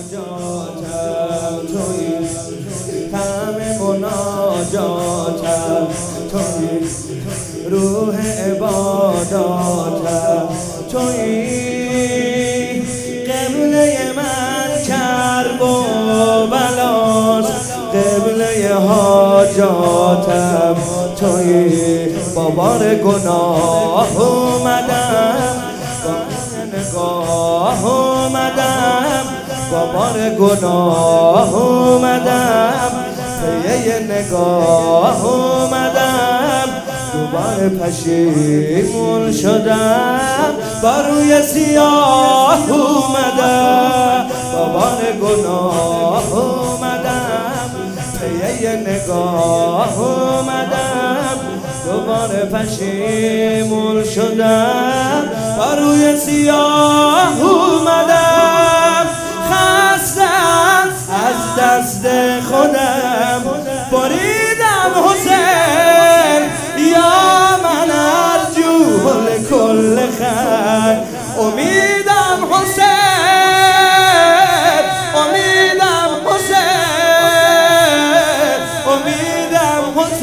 مناجاتم تویی، طعم مناجاتم تویی، روح عباداتم تویی، قبله من کرب و بلاست، قبله حاجاتم تویی، با بار گناه اومدم، با نگاه اومدم، با بار گناه اومدم، پی نگاه اومدم، دوباره پشیمون شدم، با روی سیاه اومدم، با بار گناه اومدم، پی نگاه اومدم، دوباره پشیمون شدم، با روی سیاه اومدم، خستم از دست خودم بریدم حسین، یا من ارجو لکل خیر، امیدم حسین، امیدم حسین، امیدم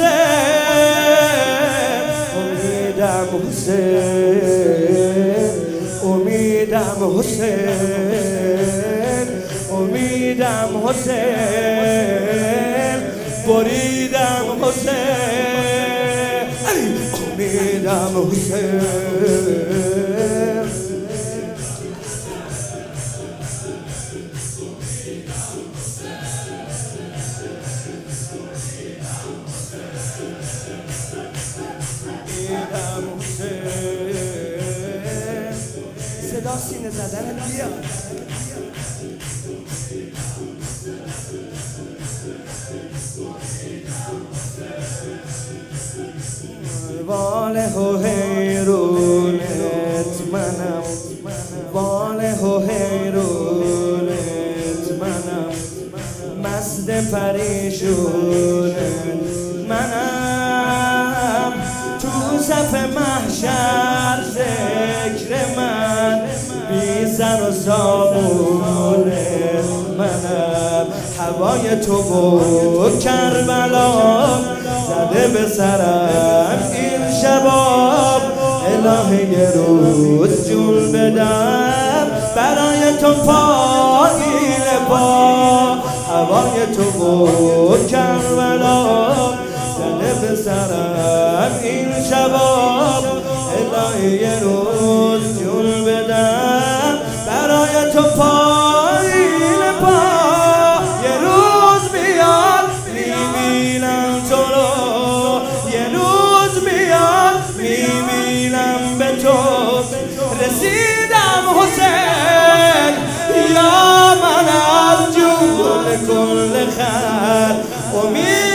حسین، امیدم حسین، امیدم حسین، امیدم حسین، بریدم حسین، امیدم حسین. صدا سینه زدن بیا واله و حیرونت منم، واله و حیرونت منم، مست پریشونت منم، تو صف محشر ذکر من، بی سر و سامونت منم، هوای تو و کربلا زده به سرم این شباب، الهی یه روز جون بدم برای تو پایین پا، هوای تو و کربلا زده به سرم این شباب، الهی یه روز جون بدم برای تو پایین پا، یه روز بیاد میبینم تو رو، یه روز بیاد میبینم به تو، رسیدم حسین، یا من ارجو لکل خیر، امید